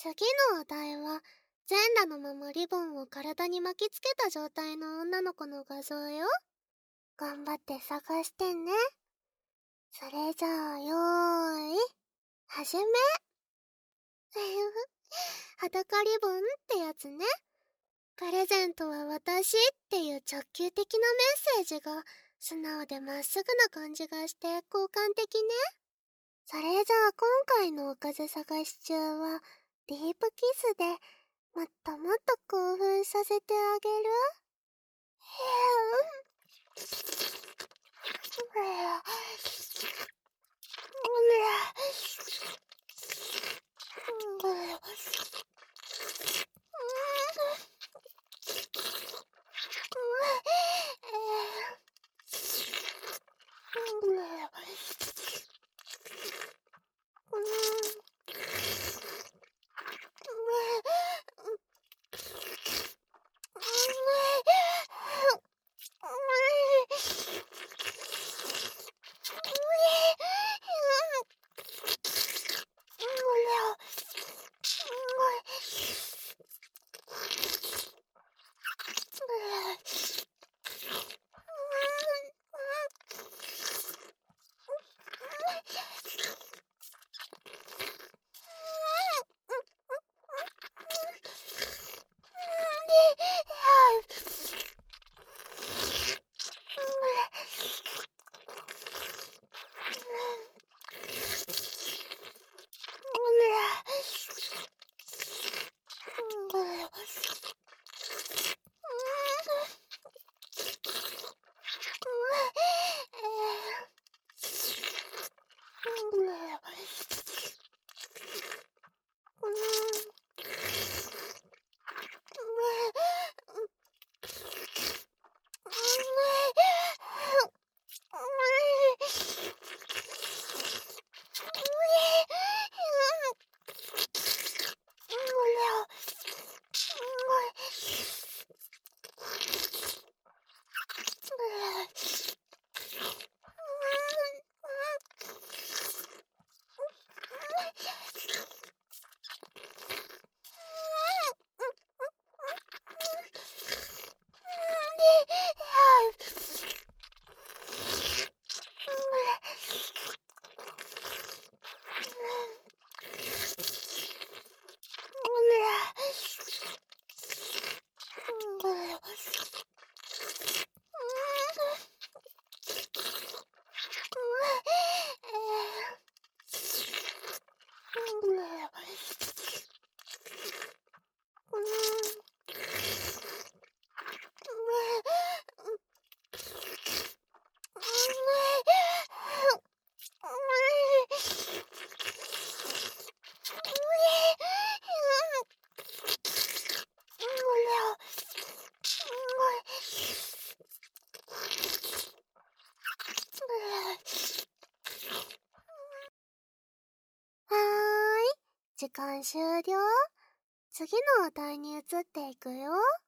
次のお題は、全裸のままリボンを体に巻きつけた状態の女の子の画像よ。頑張って探してね。それじゃあ、よーい、始め。裸リボンってやつね。プレゼントは私っていう直球的なメッセージが素直でまっすぐな感じがして好感的ね。それじゃあ今回のおかず探し中はディープキスでもっともっと興奮させてあげる。時間終了。次のお題に移っていくよ。